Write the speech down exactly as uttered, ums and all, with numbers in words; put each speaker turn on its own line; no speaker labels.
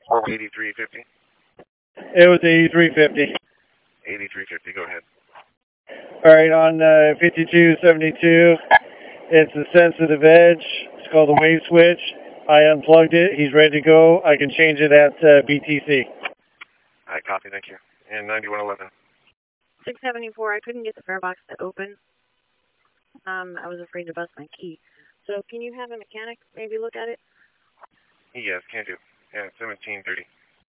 Or eighty-three fifty?
It was eighty-three fifty.
eighty-three fifty, go ahead.
Alright, on uh, fifty-two seventy-two, it's a sensitive edge. It's called a wave switch. I unplugged it. He's ready to go. I can change it at uh, B T C.
I copy, thank you. And ninety-one eleven.
six seventy-four, I couldn't get the fare box to open. Um, I was afraid to bust my key. So can you have a mechanic maybe look at it?
Yes, can do. Yeah, seventeen thirty.